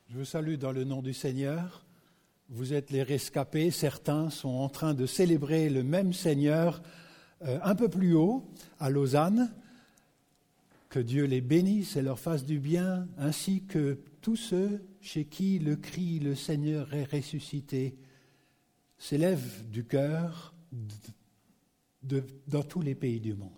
Je vous salue dans le nom du Seigneur. Vous êtes les rescapés. Certains sont en train de célébrer le même Seigneur un peu plus haut, à Lausanne. Que Dieu les bénisse et leur fasse du bien, ainsi que tous ceux chez qui le cri « Le Seigneur est ressuscité » s'élève du cœur dans tous les pays du monde.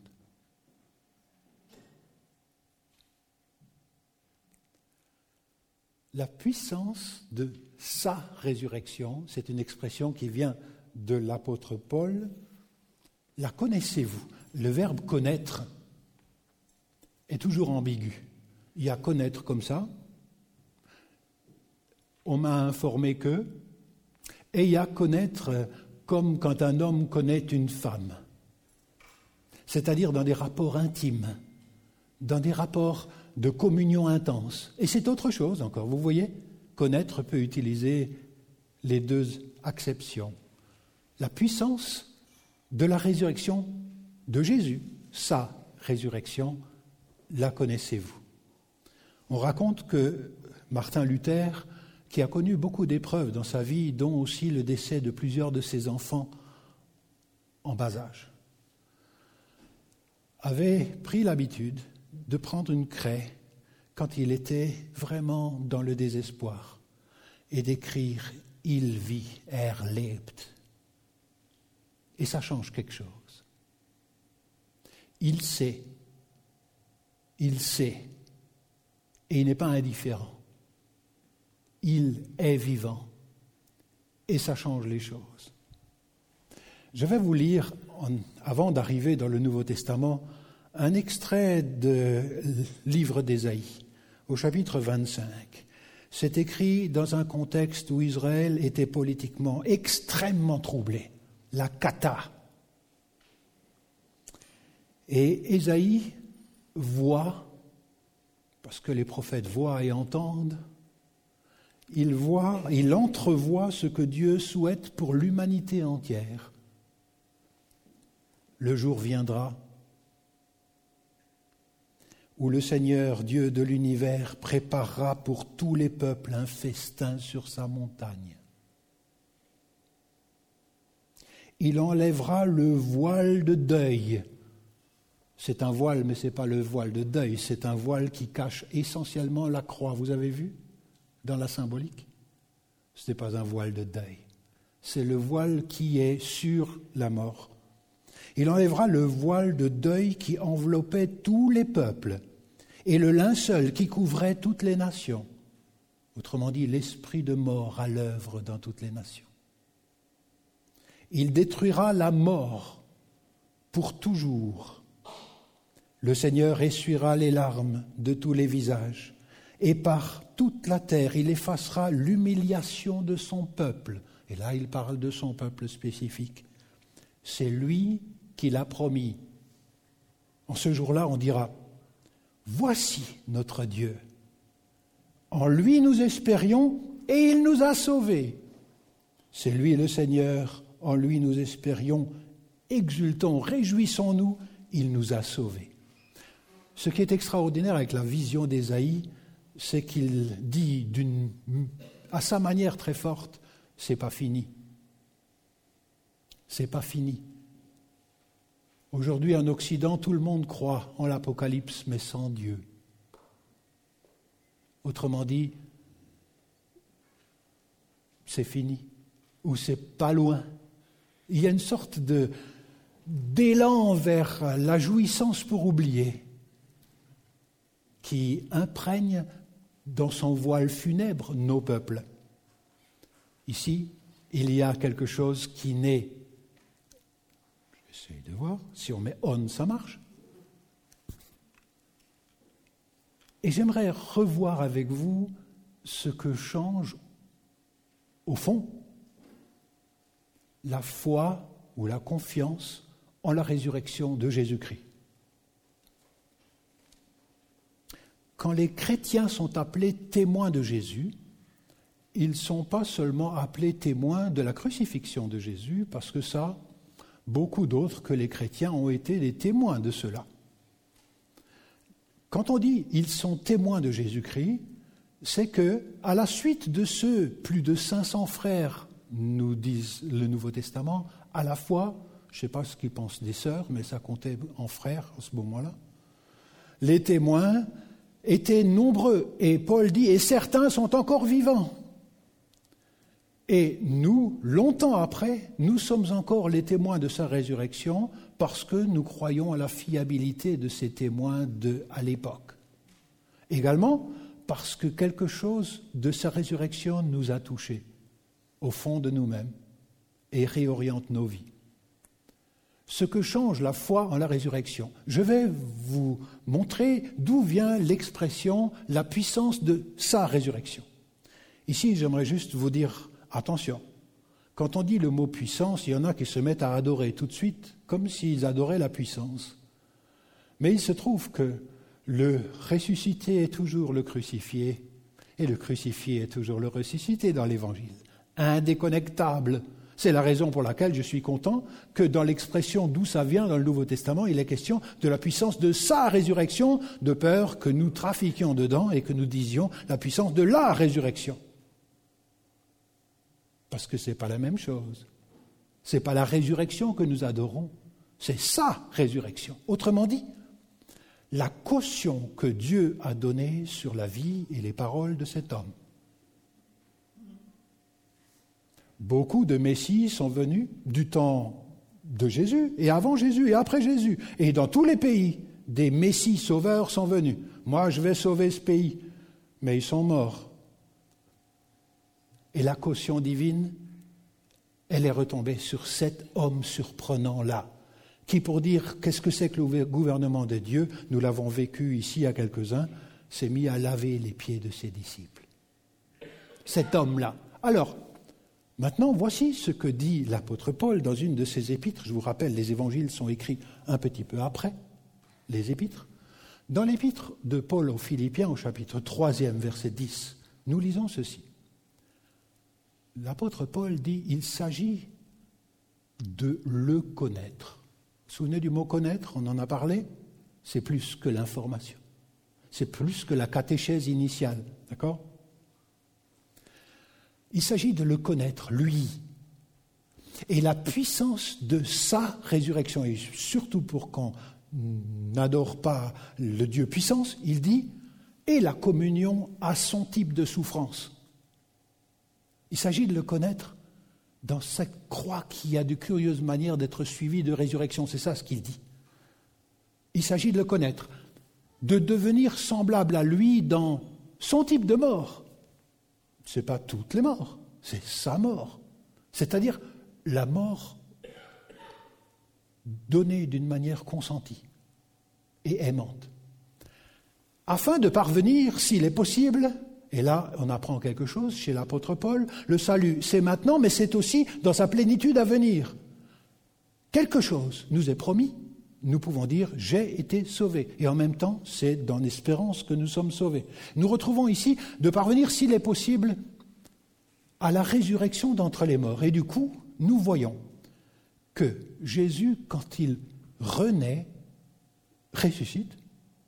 La puissance de sa résurrection, c'est une expression qui vient de l'apôtre Paul. La connaissez-vous? Le verbe « connaître » est toujours ambigu. Il y a « connaître » comme ça. On m'a informé que. Et il y a « connaître » comme quand un homme connaît une femme. C'est-à-dire dans des rapports intimes, dans des rapports de communion intense. Et c'est autre chose encore, vous voyez, connaître peut utiliser les deux acceptions. La puissance de la résurrection de Jésus, sa résurrection, la connaissez-vous? On raconte que Martin Luther, qui a connu beaucoup d'épreuves dans sa vie, dont aussi le décès de plusieurs de ses enfants en bas âge, avait pris l'habitude de prendre une craie quand il était vraiment dans le désespoir et d'écrire « Il vit, lebt ». Et ça change quelque chose. Il sait, et il n'est pas indifférent. Il est vivant, et ça change les choses. Je vais vous lire, avant d'arriver dans le Nouveau Testament, un extrait du livre d'Ésaïe, au chapitre 25. C'est écrit dans un contexte où Israël était politiquement extrêmement troublé, la cata. Et Ésaïe voit, parce que les prophètes voient et entendent, il entrevoit ce que Dieu souhaite pour l'humanité entière. Le jour viendra où le Seigneur, Dieu de l'univers, préparera pour tous les peuples un festin sur sa montagne. Il enlèvera le voile de deuil. C'est un voile, mais ce n'est pas le voile de deuil, c'est un voile qui cache essentiellement la croix. Vous avez vu dans la symbolique? Ce n'est pas un voile de deuil, c'est le voile qui est sur la mort. Il enlèvera le voile de deuil qui enveloppait tous les peuples et le linceul qui couvrait toutes les nations. Autrement dit, l'esprit de mort à l'œuvre dans toutes les nations. Il détruira la mort pour toujours. Le Seigneur essuiera les larmes de tous les visages et par toute la terre, il effacera l'humiliation de son peuple. Et là, il parle de son peuple spécifique. C'est lui qui l'a promis. En ce jour-là, on dira « Voici notre Dieu. En lui nous espérions et il nous a sauvés. C'est lui le Seigneur, en lui nous espérions, exultons, réjouissons-nous, il nous a sauvés. » Ce qui est extraordinaire avec la vision d'Ésaïe, c'est qu'il dit à sa manière très forte, c'est pas fini. C'est pas fini. Aujourd'hui, en Occident, tout le monde croit en l'Apocalypse, mais sans Dieu. Autrement dit, c'est fini, ou c'est pas loin. Il y a une sorte d'élan vers la jouissance pour oublier qui imprègne dans son voile funèbre nos peuples. Ici, il y a quelque chose qui naît. J'essaie de voir. Si on met on, ça marche. Et j'aimerais revoir avec vous ce que change, au fond, la foi ou la confiance en la résurrection de Jésus-Christ. Quand les chrétiens sont appelés témoins de Jésus, ils ne sont pas seulement appelés témoins de la crucifixion de Jésus, parce que ça, beaucoup d'autres que les chrétiens ont été des témoins de cela. Quand on dit « ils sont témoins de Jésus-Christ », c'est que, à la suite de ce plus de 500 frères, nous disent le Nouveau Testament, à la fois, je ne sais pas ce qu'ils pensent des sœurs, mais ça comptait en frères à ce moment-là, les témoins étaient nombreux. Et Paul dit, et certains sont encore vivants. Et nous, longtemps après, nous sommes encore les témoins de sa résurrection parce que nous croyons à la fiabilité de ces témoins à l'époque. Également parce que quelque chose de sa résurrection nous a touchés au fond de nous-mêmes et réoriente nos vies. Ce que change la foi en la résurrection. Je vais vous montrer d'où vient l'expression « la puissance de sa résurrection ». Ici, j'aimerais juste vous dire, attention, quand on dit le mot « puissance », il y en a qui se mettent à adorer tout de suite, comme s'ils adoraient la puissance. Mais il se trouve que le ressuscité est toujours le crucifié, et le crucifié est toujours le ressuscité dans l'Évangile. Indéconnectable. C'est la raison pour laquelle je suis content que dans l'expression d'où ça vient dans le Nouveau Testament, il est question de la puissance de sa résurrection, de peur que nous trafiquions dedans et que nous disions la puissance de la résurrection. Parce que ce n'est pas la même chose. Ce n'est pas la résurrection que nous adorons, c'est sa résurrection. Autrement dit, la caution que Dieu a donnée sur la vie et les paroles de cet homme. Beaucoup de messies sont venus du temps de Jésus, et avant Jésus, et après Jésus. Et dans tous les pays, des messies sauveurs sont venus. Moi, je vais sauver ce pays. Mais ils sont morts. Et la caution divine, elle est retombée sur cet homme surprenant-là, qui, pour dire qu'est-ce que c'est que le gouvernement de Dieu, nous l'avons vécu ici à quelques-uns, s'est mis à laver les pieds de ses disciples. Cet homme-là. Alors, maintenant, voici ce que dit l'apôtre Paul dans une de ses épîtres. Je vous rappelle, les évangiles sont écrits un petit peu après les épîtres. Dans l'épître de Paul aux Philippiens, au chapitre 3, verset 10, nous lisons ceci. L'apôtre Paul dit, il s'agit de le connaître. Vous vous souvenez du mot connaître, on en a parlé? C'est plus que l'information. C'est plus que la catéchèse initiale, d'accord? Il s'agit de le connaître, lui, et la puissance de sa résurrection. Et surtout pour qu'on n'adore pas le Dieu puissance, il dit, et la communion à son type de souffrance. Il s'agit de le connaître dans cette croix qui a de curieuses manières d'être suivie de résurrection. C'est ça ce qu'il dit. Il s'agit de le connaître, de devenir semblable à lui dans son type de mort. Ce n'est pas toutes les morts, c'est sa mort. C'est-à-dire la mort donnée d'une manière consentie et aimante. Afin de parvenir, s'il est possible, et là on apprend quelque chose chez l'apôtre Paul, le salut c'est maintenant, mais c'est aussi dans sa plénitude à venir. Quelque chose nous est promis, nous pouvons dire « j'ai été sauvé ». Et en même temps, c'est dans l'espérance que nous sommes sauvés. Nous retrouvons ici de parvenir, s'il est possible, à la résurrection d'entre les morts. Et du coup, nous voyons que Jésus, quand il renaît, ressuscite,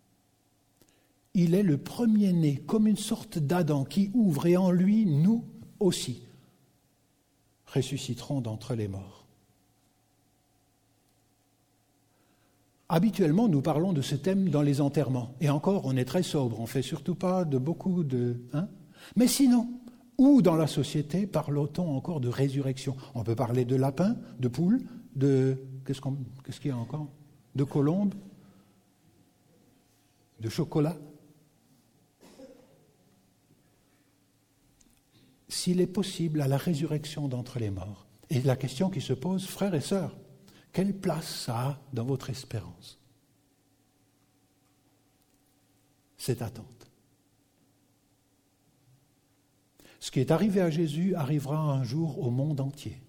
il est le premier-né, comme une sorte d'Adam qui ouvre, et en lui, nous aussi, ressusciterons d'entre les morts. Habituellement, nous parlons de ce thème dans les enterrements. Et encore, on est très sobre, on ne fait surtout pas de beaucoup de... Mais sinon, où dans la société parle-t-on encore de résurrection? On peut parler de lapin, de poule, de... Qu'est-ce qu'il y a encore? De colombe, de chocolat. S'il est possible à la résurrection d'entre les morts. Et la question qui se pose, frères et sœurs, quelle place ça a dans votre espérance? Cette attente. Ce qui est arrivé à Jésus arrivera un jour au monde entier.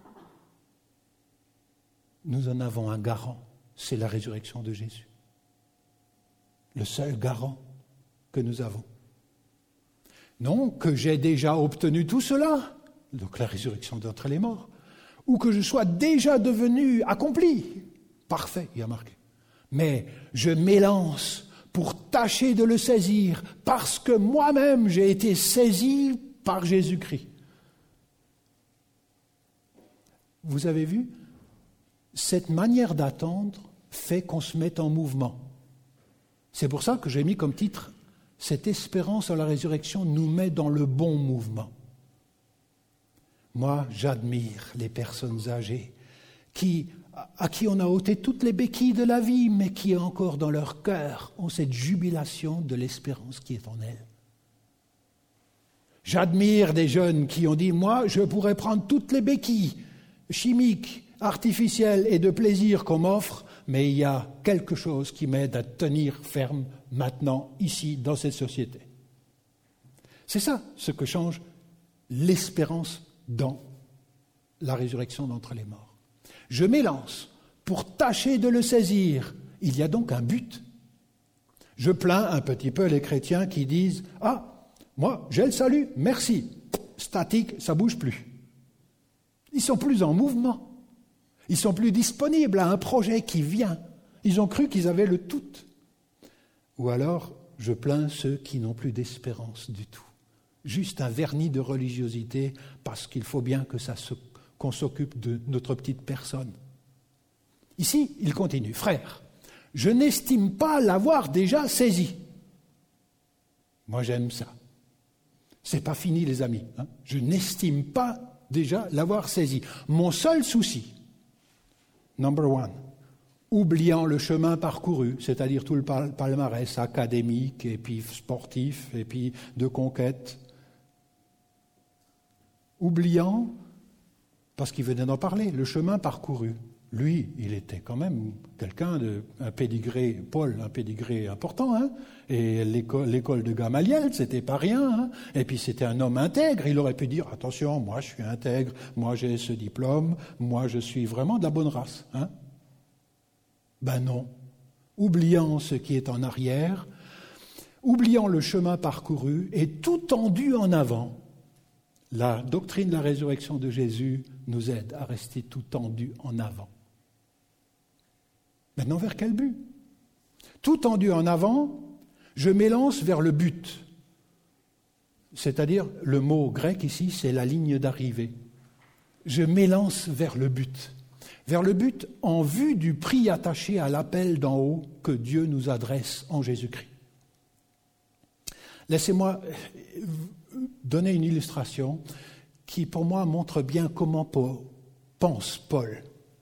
Nous en avons un garant, c'est la résurrection de Jésus. Le seul garant que nous avons. Non que j'ai déjà obtenu tout cela, donc la résurrection d'entre les morts, ou que je sois déjà devenu accompli. Parfait, il y a marqué. Mais je m'élance pour tâcher de le saisir, parce que moi-même j'ai été saisi par Jésus-Christ. Vous avez vu, cette manière d'attendre fait qu'on se met en mouvement. C'est pour ça que j'ai mis comme titre « Cette espérance en la résurrection nous met dans le bon mouvement ». Moi, j'admire les personnes âgées à qui on a ôté toutes les béquilles de la vie, mais qui encore dans leur cœur ont cette jubilation de l'espérance qui est en elles. J'admire des jeunes qui ont dit « Moi, je pourrais prendre toutes les béquilles chimiques, artificielles et de plaisir qu'on m'offre, mais il y a quelque chose qui m'aide à tenir ferme maintenant, ici, dans cette société. » C'est ça ce que change l'espérance dans la résurrection d'entre les morts. Je m'élance pour tâcher de le saisir. Il y a donc un but. Je plains un petit peu les chrétiens qui disent « Ah, moi, j'ai le salut, merci. » Statique, ça ne bouge plus. Ils ne sont plus en mouvement. Ils ne sont plus disponibles à un projet qui vient. Ils ont cru qu'ils avaient le tout. Ou alors, je plains ceux qui n'ont plus d'espérance du tout. Juste un vernis de religiosité parce qu'il faut bien qu'on s'occupe de notre petite personne. Ici, il continue. « Frères, je n'estime pas l'avoir déjà saisi. » Moi, j'aime ça. C'est pas fini, les amis. Je n'estime pas déjà l'avoir saisi. Mon seul souci, number one, oubliant le chemin parcouru, c'est-à-dire tout le palmarès académique et puis sportif et puis de conquête, oubliant, parce qu'il venait d'en parler, le chemin parcouru. Lui, il était quand même quelqu'un un pédigré important, hein, et l'école de Gamaliel, c'était pas rien, hein, et puis c'était un homme intègre, il aurait pu dire, attention, moi je suis intègre, moi j'ai ce diplôme, moi je suis vraiment de la bonne race, hein. Ben non, oubliant ce qui est en arrière, oubliant le chemin parcouru et tout tendu en avant, la doctrine de la résurrection de Jésus nous aide à rester tout tendu en avant. Maintenant, vers quel but ? Tout tendu en avant, je m'élance vers le but. C'est-à-dire, le mot grec ici, c'est la ligne d'arrivée. Je m'élance vers le but. Vers le but en vue du prix attaché à l'appel d'en haut que Dieu nous adresse en Jésus-Christ. Laissez-moi donner une illustration qui, pour moi, montre bien comment pense Paul.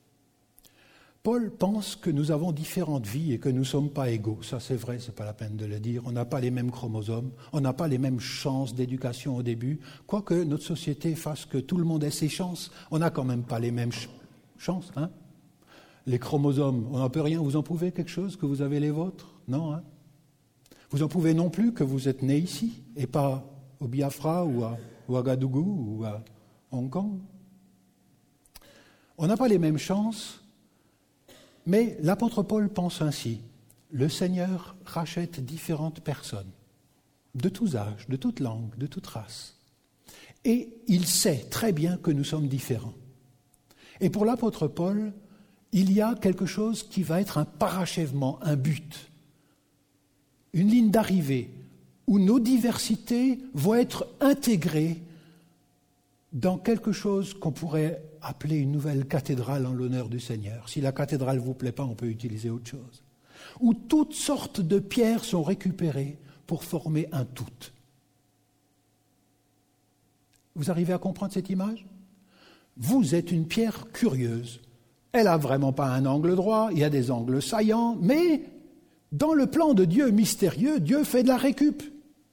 Paul pense que nous avons différentes vies et que nous ne sommes pas égaux. Ça, c'est vrai, ce n'est pas la peine de le dire. On n'a pas les mêmes chromosomes, on n'a pas les mêmes chances d'éducation au début. Quoique notre société fasse que tout le monde ait ses chances, on n'a quand même pas les mêmes chances. Hein ? Les chromosomes, on n'en peut rien. Vous en pouvez quelque chose que vous avez les vôtres ? Non, hein ? Vous en pouvez non plus que vous êtes né ici et pas au Biafra ou à Ouagadougou ou à Hong Kong. On n'a pas les mêmes chances. Mais l'apôtre Paul pense ainsi, le Seigneur rachète différentes personnes, de tous âges, de toute langue, de toute race. Et il sait très bien que nous sommes différents. Et pour l'apôtre Paul, il y a quelque chose qui va être un parachèvement, un but, une ligne d'arrivée, où nos diversités vont être intégrées dans quelque chose qu'on pourrait appeler une nouvelle cathédrale en l'honneur du Seigneur. Si la cathédrale ne vous plaît pas, on peut utiliser autre chose. Où toutes sortes de pierres sont récupérées pour former un tout. Vous arrivez à comprendre cette image ? Vous êtes une pierre curieuse. Elle n'a vraiment pas un angle droit, il y a des angles saillants, mais dans le plan de Dieu mystérieux, Dieu fait de la récup.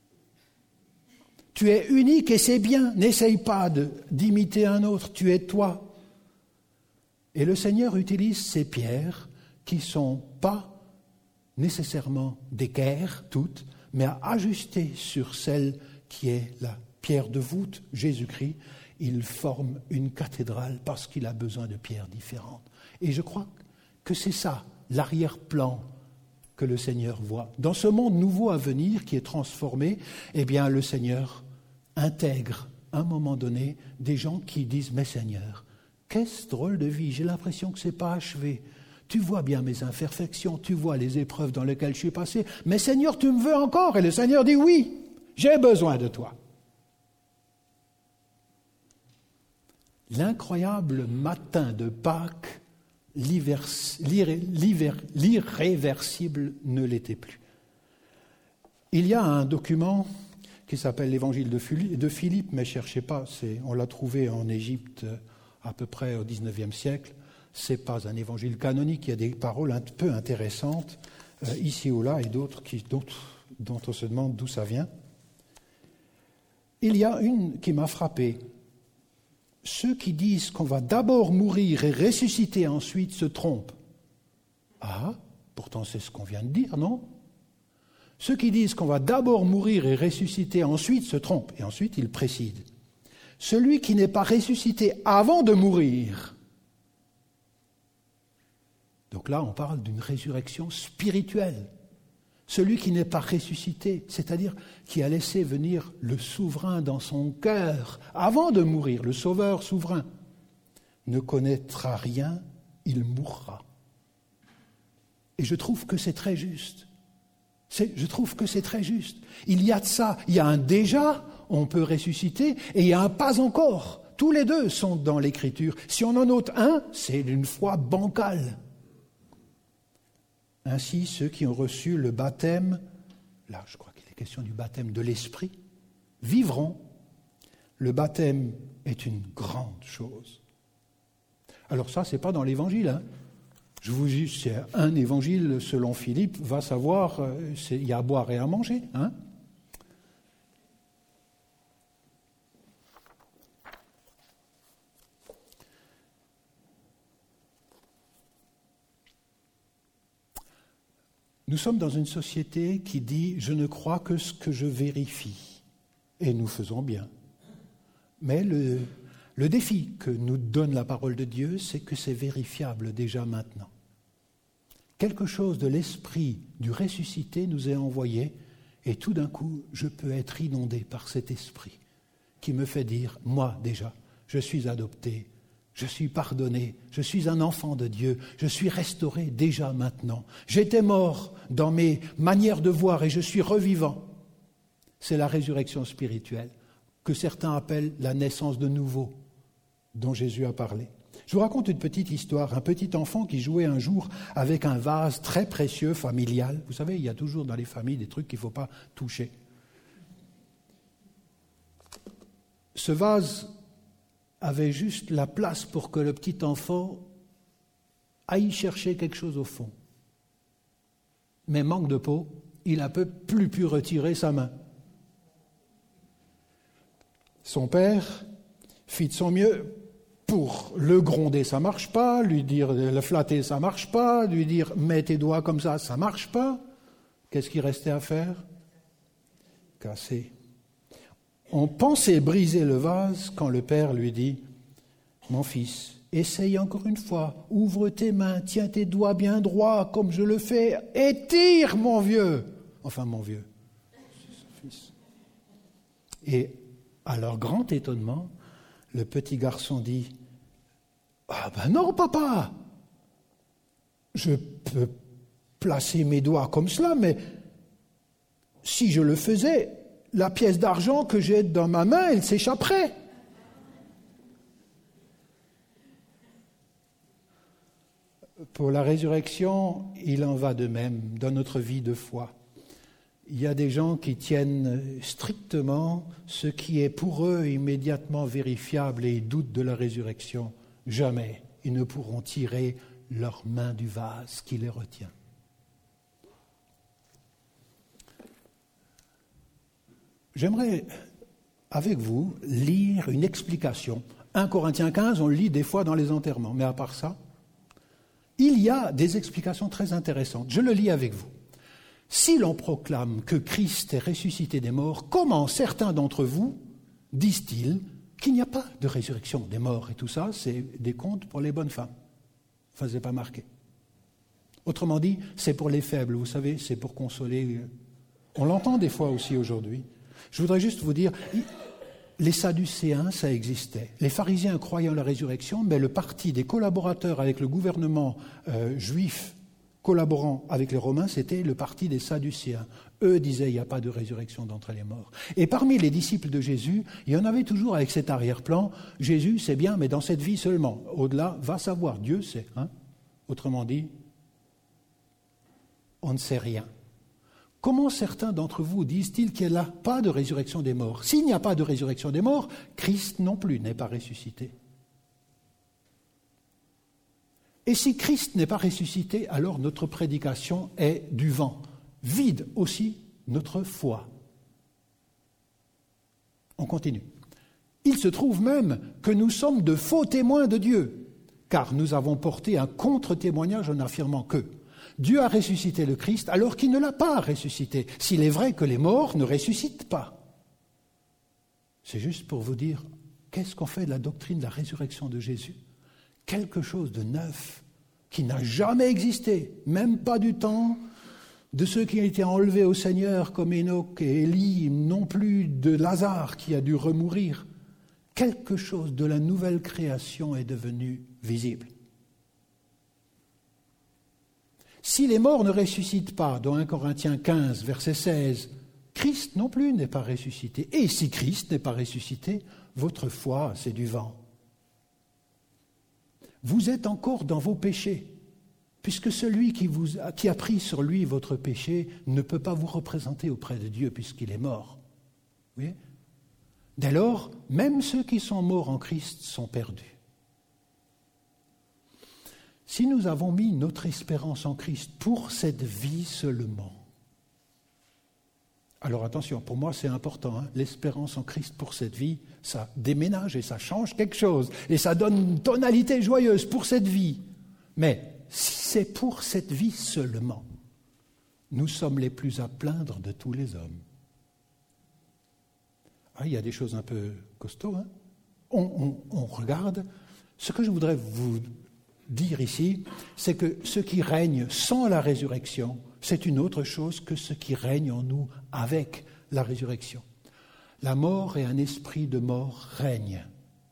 Tu es unique et c'est bien. N'essaye pas d'imiter un autre. Tu es toi. Et le Seigneur utilise ces pierres qui ne sont pas nécessairement d'équerre, toutes, mais à ajuster sur celle qui est la pierre de voûte, Jésus-Christ. Il forme une cathédrale parce qu'il a besoin de pierres différentes. Et je crois que c'est ça, l'arrière-plan que le Seigneur voit. Dans ce monde nouveau à venir qui est transformé, eh bien le Seigneur intègre à un moment donné des gens qui disent « Mais Seigneur, qu'est-ce drôle de vie, j'ai l'impression que ce n'est pas achevé. Tu vois bien mes imperfections, tu vois les épreuves dans lesquelles je suis passé. Mais Seigneur, tu me veux encore? Et le Seigneur dit oui, j'ai besoin de toi. L'incroyable matin de Pâques, l'irréversible ne l'était plus. Il y a un document qui s'appelle l'Évangile de Philippe, mais ne cherchez pas, on l'a trouvé en Égypte à peu près au XIXe siècle. Ce n'est pas un évangile canonique, il y a des paroles un peu intéressantes, ici ou là, et d'autres dont on se demande d'où ça vient. Il y a une qui m'a frappé. Ceux qui disent qu'on va d'abord mourir et ressusciter ensuite se trompent. Ah, pourtant c'est ce qu'on vient de dire, non? Ceux qui disent qu'on va d'abord mourir et ressusciter ensuite se trompent. Et ensuite, il précise. Celui qui n'est pas ressuscité avant de mourir. Donc là, on parle d'une résurrection spirituelle. Celui qui n'est pas ressuscité, c'est-à-dire qui a laissé venir le souverain dans son cœur avant de mourir, le sauveur souverain, ne connaîtra rien, il mourra. Et je trouve que c'est très juste. Je trouve que c'est très juste. Il y a de ça, il y a un déjà, on peut ressusciter, et il y a un pas encore. Tous les deux sont dans l'Écriture. Si on en note un, c'est une foi bancale. Ainsi, ceux qui ont reçu le baptême, là je crois qu'il est question du baptême de l'Esprit, vivront. Le baptême est une grande chose. Alors ça, ce n'est pas dans l'Évangile, hein. Je vous dis, c'est un évangile selon Philippe, va savoir, il y a à boire et à manger. Hein. Nous sommes dans une société qui dit « je ne crois que ce que je vérifie ». Et nous faisons bien. Mais le défi que nous donne la parole de Dieu, c'est que c'est vérifiable déjà maintenant. Quelque chose de l'esprit du ressuscité nous est envoyé et tout d'un coup, je peux être inondé par cet esprit qui me fait dire, moi déjà, je suis adopté, je suis pardonné, je suis un enfant de Dieu, je suis restauré déjà maintenant. J'étais mort dans mes manières de voir et je suis revivant. C'est la résurrection spirituelle que certains appellent la naissance de nouveau, dont Jésus a parlé. Je vous raconte une petite histoire. Un petit enfant qui jouait un jour avec un vase très précieux, familial. Vous savez, il y a toujours dans les familles des trucs qu'il ne faut pas toucher. Ce vase avait juste la place pour que le petit enfant aille chercher quelque chose au fond. Mais manque de peau, il n'a plus pu retirer sa main. Son père fit de son mieux pour le gronder, ça ne marche pas, lui dire le flatter, ça ne marche pas, lui dire mets tes doigts comme ça ne marche pas. Qu'est-ce qu'il restait à faire? Casser. On pensait briser le vase quand le père lui dit « Mon fils, essaye encore une fois, ouvre tes mains, tiens tes doigts bien droits comme je le fais, et tire mon vieux !» Enfin mon vieux, c'est son fils. Et à leur grand étonnement, le petit garçon dit « Ah ben non, papa, je peux placer mes doigts comme cela, mais si je le faisais, la pièce d'argent que j'ai dans ma main, elle s'échapperait. » Pour la résurrection, il en va de même dans notre vie de foi. Il y a des gens qui tiennent strictement ce qui est pour eux immédiatement vérifiable et ils doutent de la résurrection. Jamais ils ne pourront tirer leur main du vase qui les retient. J'aimerais, avec vous, lire une explication. 1 Corinthiens 15, on le lit des fois dans les enterrements, mais à part ça, il y a des explications très intéressantes. Je le lis avec vous. Si l'on proclame que Christ est ressuscité des morts, comment certains d'entre vous disent-ils qu'il n'y a pas de résurrection des morts et tout ça, c'est des contes pour les bonnes femmes. Enfin, c'est pas marqué. Autrement dit, c'est pour les faibles, vous savez, c'est pour consoler. On l'entend des fois aussi aujourd'hui. Je voudrais juste vous dire, les Sadducéens, ça existait. Les pharisiens croyaient en la résurrection, mais le parti des collaborateurs avec le gouvernement juif collaborant avec les Romains, c'était le parti des Sadducéens. Eux disaient il n'y a pas de résurrection d'entre les morts. Et parmi les disciples de Jésus, il y en avait toujours avec cet arrière-plan, Jésus c'est bien, mais dans cette vie seulement. Au-delà, va savoir, Dieu sait. Autrement dit, on ne sait rien. Comment certains d'entre vous disent-ils qu'il n'y a pas de résurrection des morts? S'il n'y a pas de résurrection des morts, Christ non plus n'est pas ressuscité. Et si Christ n'est pas ressuscité, alors notre prédication est du vent. Vide aussi notre foi. On continue. Il se trouve même que nous sommes de faux témoins de Dieu, car nous avons porté un contre-témoignage en affirmant que Dieu a ressuscité le Christ alors qu'il ne l'a pas ressuscité, s'il est vrai que les morts ne ressuscitent pas. C'est juste pour vous dire, qu'est-ce qu'on fait de la doctrine de la résurrection de Jésus? Quelque chose de neuf, qui n'a jamais existé, même pas du temps de ceux qui ont été enlevés au Seigneur, comme Enoch et Élie, non plus de Lazare qui a dû remourir. Quelque chose de la nouvelle création est devenu visible. Si les morts ne ressuscitent pas, dans 1 Corinthiens 15, verset 16, Christ non plus n'est pas ressuscité. Et si Christ n'est pas ressuscité, votre foi, c'est du vent. Vous êtes encore dans vos péchés, puisque celui qui a pris sur lui votre péché ne peut pas vous représenter auprès de Dieu, puisqu'il est mort. Vous voyez ? Dès lors, même ceux qui sont morts en Christ sont perdus. Si nous avons mis notre espérance en Christ pour cette vie seulement, alors attention, pour moi c'est important, l'espérance en Christ pour cette vie, ça déménage et ça change quelque chose, et ça donne une tonalité joyeuse pour cette vie. Mais si c'est pour cette vie seulement, nous sommes les plus à plaindre de tous les hommes. Il y a des choses un peu costauds. On regarde. Ce que je voudrais vous dire ici, c'est que ce qui règne sans la résurrection, c'est une autre chose que ce qui règne en nous avec la résurrection. La mort et un esprit de mort règnent.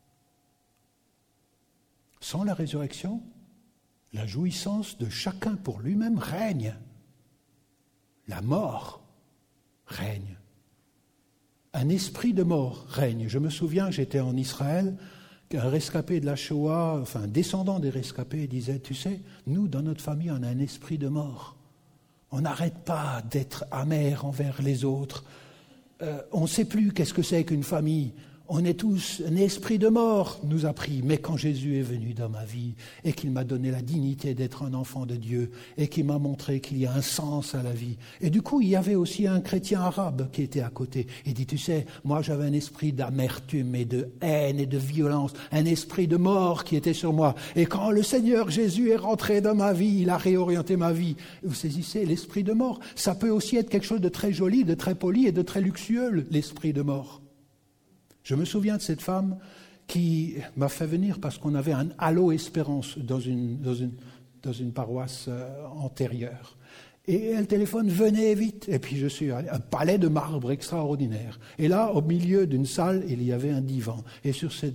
Sans la résurrection, la jouissance de chacun pour lui-même règne. La mort règne. Un esprit de mort règne. Je me souviens, j'étais en Israël, un rescapé de la Shoah, enfin un descendant des rescapés, disait, tu sais, nous, dans notre famille, on a un esprit de mort. On n'arrête pas d'être amer envers les autres. On ne sait plus qu'est-ce que c'est qu'une famille. On est tous un esprit de mort, nous a pris. Mais quand Jésus est venu dans ma vie et qu'il m'a donné la dignité d'être un enfant de Dieu et qu'il m'a montré qu'il y a un sens à la vie. Et du coup, il y avait aussi un chrétien arabe qui était à côté. Il dit, tu sais, moi j'avais un esprit d'amertume et de haine et de violence, un esprit de mort qui était sur moi. Et quand le Seigneur Jésus est rentré dans ma vie, il a réorienté ma vie. Vous saisissez, l'esprit de mort, ça peut aussi être quelque chose de très joli, de très poli et de très luxueux, l'esprit de mort. Je me souviens de cette femme qui m'a fait venir parce qu'on avait un halo espérance dans une paroisse antérieure. Et elle téléphone, venez vite. Et puis je suis allé, un palais de marbre extraordinaire. Et là, au milieu d'une salle, il y avait un divan. Et sur ce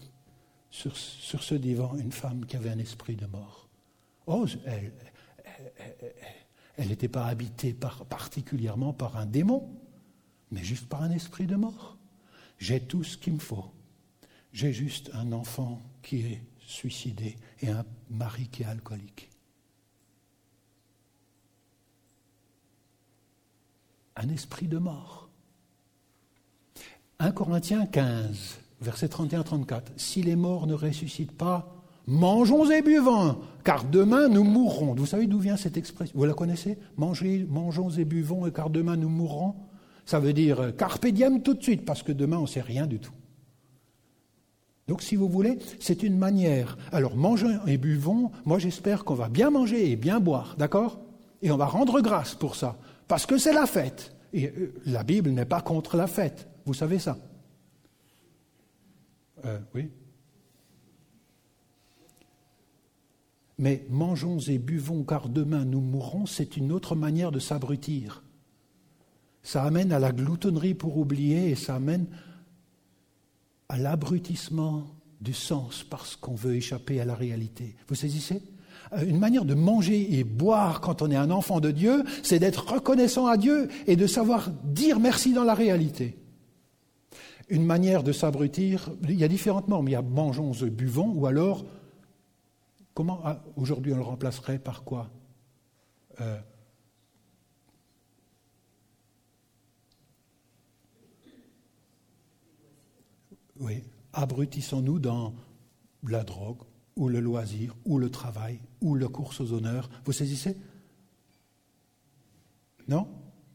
divan, une femme qui avait un esprit de mort. Oh, elle n'était pas habitée particulièrement par un démon, mais juste par un esprit de mort. J'ai tout ce qu'il me faut. J'ai juste un enfant qui est suicidé et un mari qui est alcoolique. Un esprit de mort. 1 Corinthiens 15, versets 31-34. Si les morts ne ressuscitent pas, mangeons et buvons, car demain nous mourrons. Vous savez d'où vient cette expression? Vous la connaissez? Mangeons et buvons, car demain nous mourrons. Ça veut dire carpe diem tout de suite, parce que demain on ne sait rien du tout. Donc si vous voulez, c'est une manière. Alors mangeons et buvons, moi j'espère qu'on va bien manger et bien boire, d'accord? Et on va rendre grâce pour ça, parce que c'est la fête. Et la Bible n'est pas contre la fête, vous savez ça? Oui. Mais mangeons et buvons, car demain nous mourrons, c'est une autre manière de s'abrutir. Ça amène à la gloutonnerie pour oublier et ça amène à l'abrutissement du sens parce qu'on veut échapper à la réalité. Vous saisissez ? Une manière de manger et boire quand on est un enfant de Dieu, c'est d'être reconnaissant à Dieu et de savoir dire merci dans la réalité. Une manière de s'abrutir, il y a différentes normes. Il y a mangeons et buvons, ou alors, comment aujourd'hui on le remplacerait par quoi ? Oui, abrutissons-nous dans la drogue, ou le loisir, ou le travail, ou la course aux honneurs. Vous saisissez ? Non ?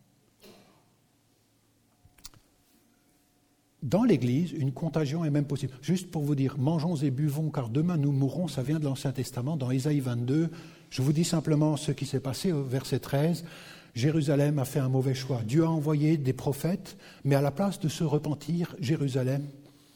Dans l'Église, une contagion est même possible. Juste pour vous dire, mangeons et buvons, car demain nous mourrons, ça vient de l'Ancien Testament, dans Ésaïe 22. Je vous dis simplement ce qui s'est passé au verset 13. Jérusalem a fait un mauvais choix. Dieu a envoyé des prophètes, mais à la place de se repentir, Jérusalem,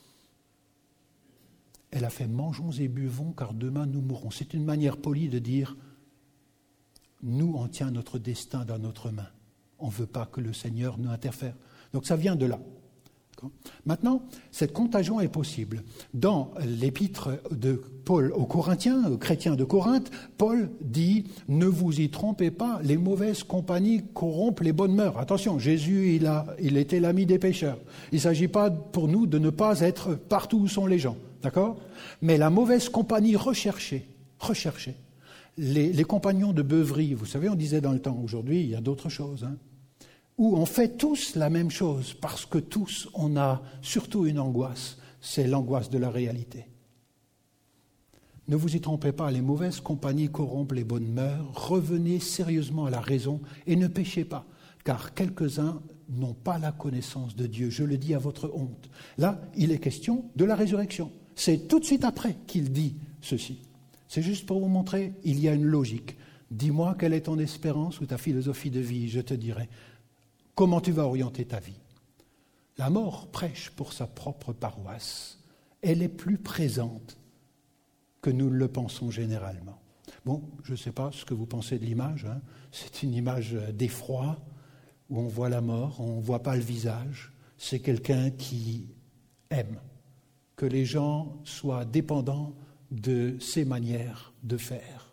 elle a fait « mangeons et buvons, car demain nous mourrons ». C'est une manière polie de dire « nous, on tient notre destin dans notre main. On ne veut pas que le Seigneur nous interfère ». Donc ça vient de là. Maintenant, cette contagion est possible. Dans l'épître de Paul aux Corinthiens, aux chrétiens de Corinthe, Paul dit « ne vous y trompez pas, les mauvaises compagnies corrompent les bonnes mœurs ». Attention, Jésus, il était l'ami des pécheurs. Il ne s'agit pas pour nous de ne pas être partout où sont les gens, d'accord ? Mais la mauvaise compagnie recherchée. Les compagnons de beuverie, vous savez, on disait dans le temps, aujourd'hui, il y a d'autres choses, où on fait tous la même chose, parce que tous, on a surtout une angoisse, c'est l'angoisse de la réalité. Ne vous y trompez pas, les mauvaises compagnies corrompent les bonnes mœurs, revenez sérieusement à la raison et ne péchez pas, car quelques-uns n'ont pas la connaissance de Dieu, je le dis à votre honte. Là, il est question de la résurrection. C'est tout de suite après qu'il dit ceci. C'est juste pour vous montrer, il y a une logique. Dis-moi quelle est ton espérance ou ta philosophie de vie, je te dirai. Comment tu vas orienter ta vie ? La mort prêche pour sa propre paroisse. Elle est plus présente que nous le pensons généralement. Bon, je ne sais pas ce que vous pensez de l'image. C'est une image d'effroi où on voit la mort, on ne voit pas le visage. C'est quelqu'un qui aime que les gens soient dépendants de ses manières de faire.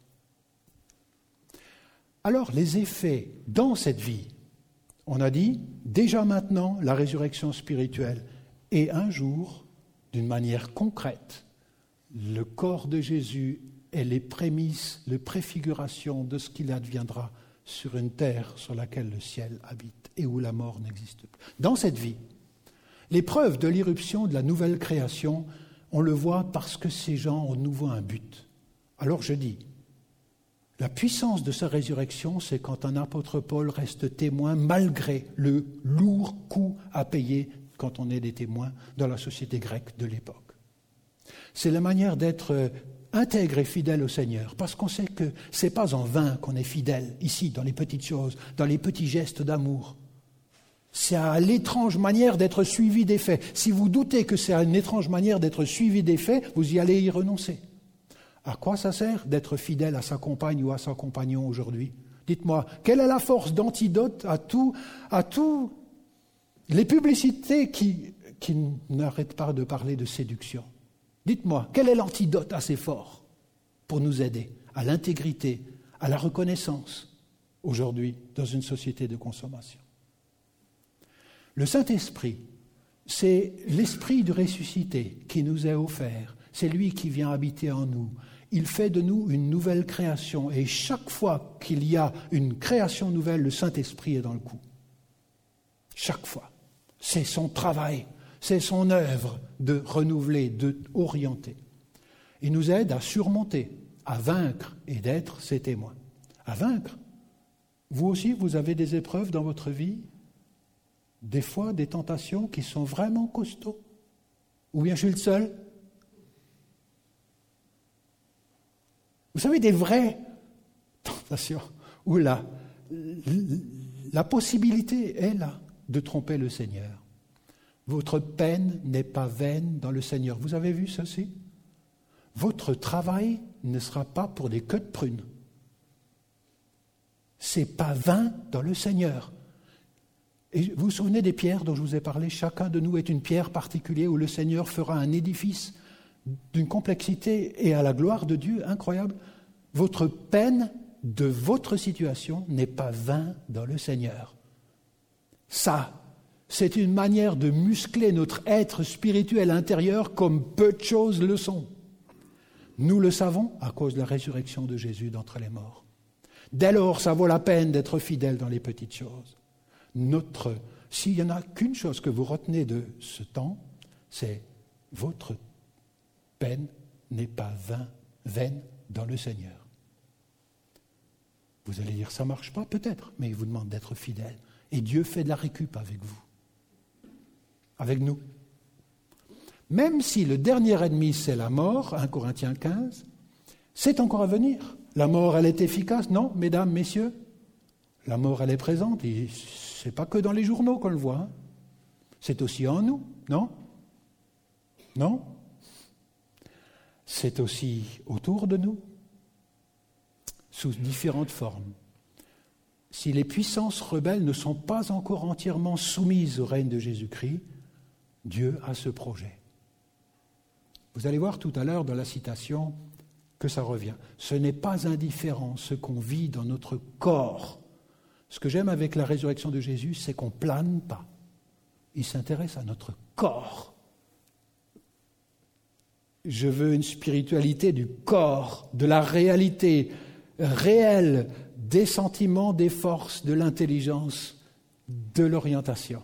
Alors, les effets dans cette vie, on a dit, déjà maintenant, la résurrection spirituelle. Et un jour, d'une manière concrète, le corps de Jésus est les prémices, les préfigurations de ce qu'il adviendra sur une terre sur laquelle le ciel habite et où la mort n'existe plus. Dans cette vie, les preuves de l'irruption de la nouvelle création, on le voit parce que ces gens ont de nouveau un but. Alors je dis, la puissance de sa résurrection, c'est quand un apôtre Paul reste témoin malgré le lourd coût à payer quand on est des témoins dans la société grecque de l'époque. C'est la manière d'être intègre et fidèle au Seigneur, parce qu'on sait que ce n'est pas en vain qu'on est fidèle ici, dans les petites choses, dans les petits gestes d'amour. C'est à l'étrange manière d'être suivi des faits. Si vous doutez que c'est à une étrange manière d'être suivi des faits, vous y allez y renoncer. À quoi ça sert d'être fidèle à sa compagne ou à son compagnon aujourd'hui ? Dites-moi, quelle est la force d'antidote à tout les publicités qui n'arrêtent pas de parler de séduction ? Dites-moi, quel est l'antidote assez fort pour nous aider à l'intégrité, à la reconnaissance aujourd'hui dans une société de consommation ? Le Saint-Esprit, c'est l'Esprit du ressuscité qui nous est offert. C'est lui qui vient habiter en nous. Il fait de nous une nouvelle création. Et chaque fois qu'il y a une création nouvelle, le Saint-Esprit est dans le coup. Chaque fois. C'est son travail, c'est son œuvre de renouveler, d'orienter. Il nous aide à surmonter, à vaincre et d'être ses témoins. À vaincre. Vous aussi, vous avez des épreuves dans votre vie, des fois des tentations qui sont vraiment costauds. Ou bien je suis le seul. Vous savez, des vraies tentations où la possibilité est là de tromper le Seigneur. Votre peine n'est pas vaine dans le Seigneur. Vous avez vu ceci ? Votre travail ne sera pas pour des queues de prunes. C'est pas vain dans le Seigneur. Et vous vous souvenez des pierres dont je vous ai parlé? Chacun de nous est une pierre particulière où le Seigneur fera un édifice d'une complexité et à la gloire de Dieu incroyable. Votre peine de votre situation n'est pas vain dans le Seigneur. Ça, c'est une manière de muscler notre être spirituel intérieur comme peu de choses le sont. Nous le savons à cause de la résurrection de Jésus d'entre les morts. Dès lors, ça vaut la peine d'être fidèle dans les petites choses. S'il n'y en a qu'une chose que vous retenez de ce temps, c'est votre peine n'est pas vaine dans le Seigneur. Vous allez dire, ça ne marche pas, peut-être, mais il vous demande d'être fidèle. Et Dieu fait de la récup avec vous, avec nous. Même si le dernier ennemi, c'est la mort, 1 Corinthiens 15, c'est encore à venir. La mort, elle est efficace, non, mesdames, messieurs? La mort, elle est présente. Et ce n'est pas que dans les journaux qu'on le voit. Hein. C'est aussi en nous, non? Non? C'est aussi autour de nous, sous différentes formes. Si les puissances rebelles ne sont pas encore entièrement soumises au règne de Jésus-Christ, Dieu a ce projet. Vous allez voir tout à l'heure dans la citation que ça revient. Ce n'est pas indifférent ce qu'on vit dans notre corps. Ce que j'aime avec la résurrection de Jésus, c'est qu'on ne plane pas. Il s'intéresse à notre corps. Je veux une spiritualité du corps, de la réalité réelle, des sentiments, des forces, de l'intelligence, de l'orientation.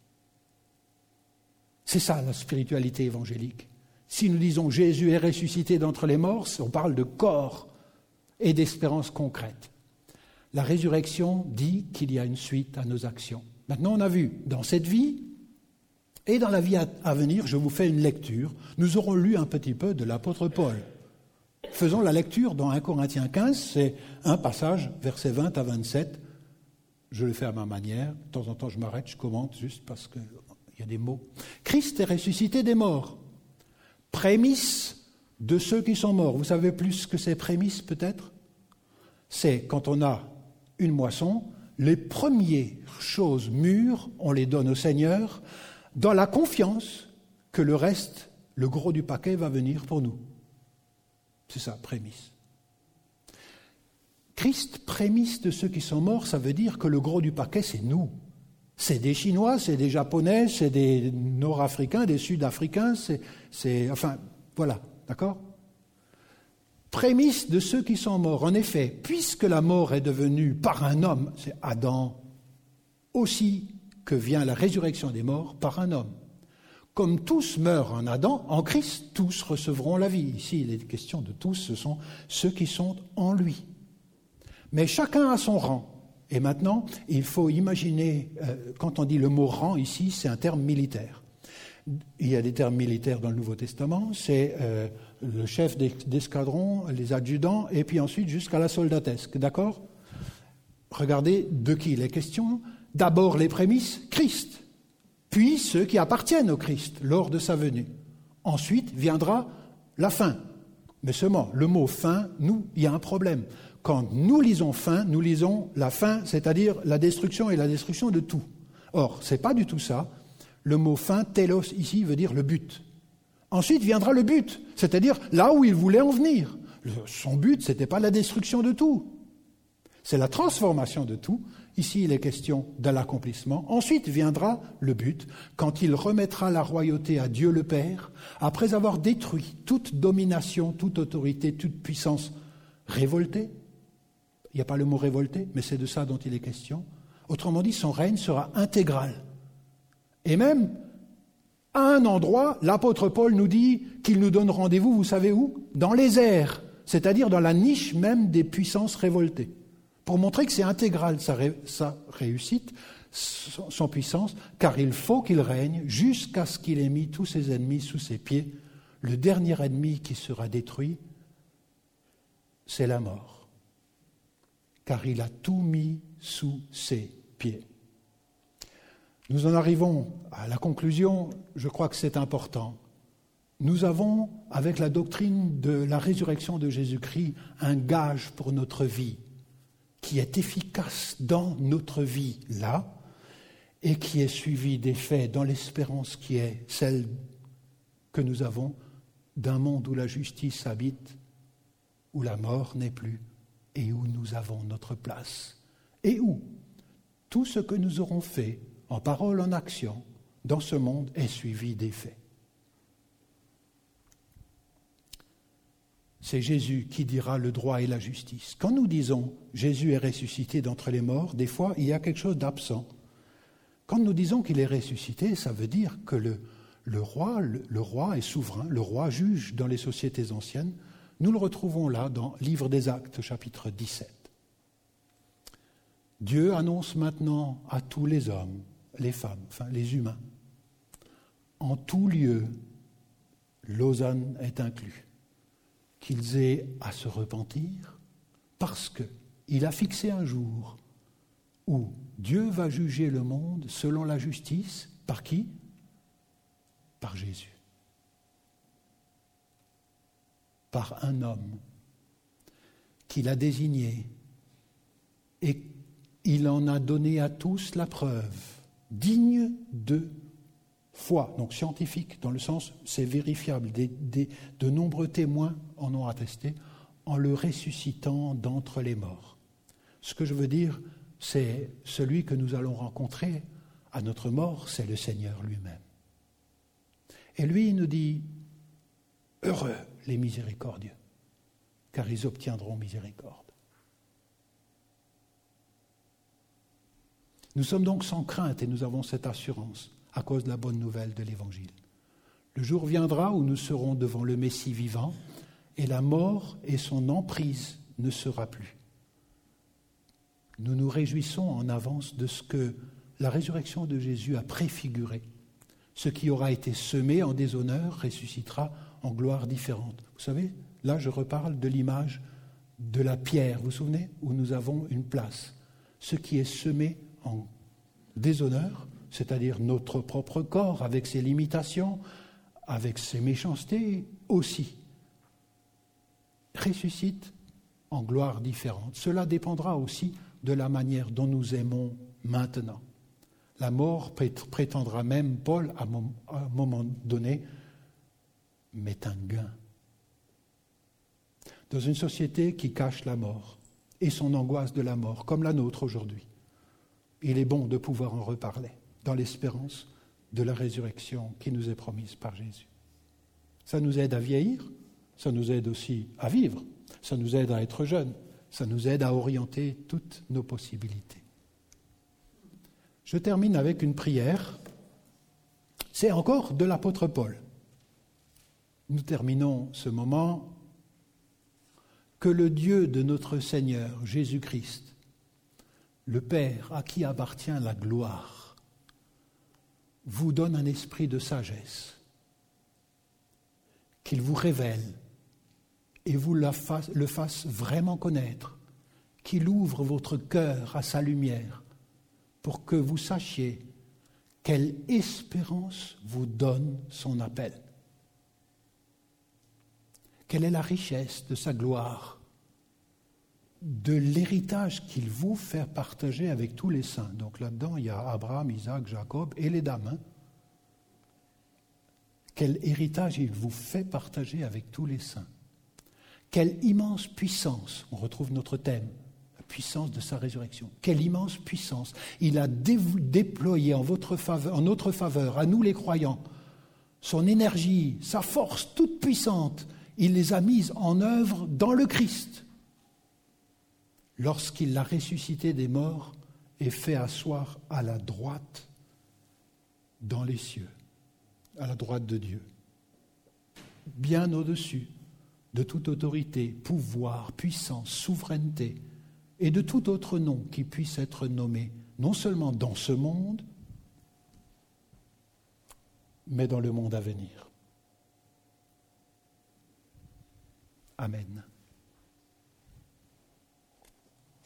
C'est ça la spiritualité évangélique. Si nous disons Jésus est ressuscité d'entre les morts, on parle de corps et d'espérance concrète. La résurrection dit qu'il y a une suite à nos actions. Maintenant, on a vu dans cette vie et dans la vie à venir, je vous fais une lecture. Nous aurons lu un petit peu de l'apôtre Paul. Faisons la lecture dans 1 Corinthiens 15, c'est un passage, versets 20 à 27. Je le fais à ma manière. De temps en temps, je m'arrête, je commente juste parce qu'il y a des mots. Christ est ressuscité des morts. Prémisse de ceux qui sont morts. Vous savez plus ce que c'est prémisse peut-être? C'est quand on a une moisson, les premières choses mûres, on les donne au Seigneur, dans la confiance que le reste, le gros du paquet va venir pour nous. C'est ça, prémisse. Christ, prémisse de ceux qui sont morts, ça veut dire que le gros du paquet, c'est nous. C'est des Chinois, c'est des Japonais, c'est des Nord-Africains, des Sud-Africains, enfin, voilà, d'accord? Prémisse de ceux qui sont morts. En effet, puisque la mort est devenue par un homme, c'est Adam, aussi que vient la résurrection des morts par un homme. Comme tous meurent en Adam, en Christ, tous recevront la vie. Ici, il est question de tous, ce sont ceux qui sont en lui. Mais chacun a son rang. Et maintenant, il faut imaginer, quand on dit le mot rang ici, c'est un terme militaire. Il y a des termes militaires dans le Nouveau Testament, c'est le chef d'escadron, les adjudants, et puis ensuite jusqu'à la soldatesque, d'accord? Regardez de qui il est question. D'abord les prémices, Christ, puis ceux qui appartiennent au Christ lors de sa venue. Ensuite viendra la fin. Mais seulement, le mot fin, il y a un problème. Quand nous lisons fin, nous lisons la fin, c'est-à-dire la destruction et la destruction de tout. Or, ce n'est pas du tout ça. Le mot fin, télos, ici, veut dire le but. Ensuite viendra le but, c'est-à-dire là où il voulait en venir. Son but, ce n'était pas la destruction de tout. C'est la transformation de tout. Ici, il est question de l'accomplissement. Ensuite viendra le but, quand il remettra la royauté à Dieu le Père, après avoir détruit toute domination, toute autorité, toute puissance révoltée. Il n'y a pas le mot révolté, mais c'est de ça dont il est question. Autrement dit, son règne sera intégral. Et même, à un endroit, l'apôtre Paul nous dit qu'il nous donne rendez-vous, vous savez où? Dans les airs, c'est-à-dire dans la niche même des puissances révoltées. Pour montrer que c'est intégral sa réussite, son puissance, car il faut qu'il règne jusqu'à ce qu'il ait mis tous ses ennemis sous ses pieds. Le dernier ennemi qui sera détruit, c'est la mort, car il a tout mis sous ses pieds. Nous en arrivons à la conclusion, je crois que c'est important. Nous avons, avec la doctrine de la résurrection de Jésus-Christ, un gage pour notre vie, qui est efficace dans notre vie là, et qui est suivi des faits dans l'espérance qui est celle que nous avons d'un monde où la justice habite, où la mort n'est plus et où nous avons notre place. Et où tout ce que nous aurons fait, en parole, en action, dans ce monde est suivi des faits. C'est Jésus qui dira le droit et la justice. Quand nous disons « Jésus est ressuscité d'entre les morts », des fois, il y a quelque chose d'absent. Quand nous disons qu'il est ressuscité, ça veut dire que le roi est souverain, le roi juge dans les sociétés anciennes. Nous le retrouvons là dans le Livre des Actes, chapitre 17. Dieu annonce maintenant à tous les hommes, les femmes, enfin les humains, en tout lieu, Lausanne est inclus, qu'ils aient à se repentir parce qu'il a fixé un jour où Dieu va juger le monde selon la justice. Par qui ? Par Jésus. Par un homme qu'il a désigné et il en a donné à tous la preuve, digne de foi, donc scientifique, dans le sens c'est vérifiable, de nombreux témoins en ont attesté, en le ressuscitant d'entre les morts. Ce que je veux dire, c'est celui que nous allons rencontrer à notre mort, c'est le Seigneur lui-même. Et lui, il nous dit, heureux les miséricordieux, car ils obtiendront miséricorde. Nous sommes donc sans crainte et nous avons cette assurance à cause de la bonne nouvelle de l'Évangile. Le jour viendra où nous serons devant le Messie vivant et la mort et son emprise ne sera plus. Nous nous réjouissons en avance de ce que la résurrection de Jésus a préfiguré. Ce qui aura été semé en déshonneur ressuscitera en gloire différente. Vous savez, là je reparle de l'image de la pierre, vous vous souvenez, où nous avons une place. Ce qui est semé en déshonneur, c'est-à-dire notre propre corps avec ses limitations, avec ses méchancetés aussi, ressuscite en gloire différente. Cela dépendra aussi de la manière dont nous aimons maintenant. La mort prétendra même, Paul, à un moment donné, m'est un gain. Dans une société qui cache la mort et son angoisse de la mort, comme la nôtre aujourd'hui, il est bon de pouvoir en reparler, dans l'espérance de la résurrection qui nous est promise par Jésus. Ça nous aide à vieillir, ça nous aide aussi à vivre, ça nous aide à être jeunes, ça nous aide à orienter toutes nos possibilités. Je termine avec une prière. C'est encore de l'apôtre Paul. Nous terminons ce moment. Que le Dieu de notre Seigneur Jésus-Christ, le Père à qui appartient la gloire, vous donne un esprit de sagesse, qu'il vous révèle et vous le fasse vraiment connaître, qu'il ouvre votre cœur à sa lumière, pour que vous sachiez quelle espérance vous donne son appel. Quelle est la richesse de sa gloire, de l'héritage qu'il vous fait partager avec tous les saints. Donc là-dedans, il y a Abraham, Isaac, Jacob et les dames. Hein. Quel héritage il vous fait partager avec tous les saints. Quelle immense puissance, on retrouve notre thème, puissance de sa résurrection. Quelle immense puissance il a déployé en notre faveur, à nous les croyants, son énergie, sa force toute puissante, il les a mises en œuvre dans le Christ, lorsqu'il l'a ressuscité des morts et fait asseoir à la droite dans les cieux, à la droite de Dieu, bien au-dessus de toute autorité, pouvoir, puissance, souveraineté, et de tout autre nom qui puisse être nommé, non seulement dans ce monde, mais dans le monde à venir. Amen.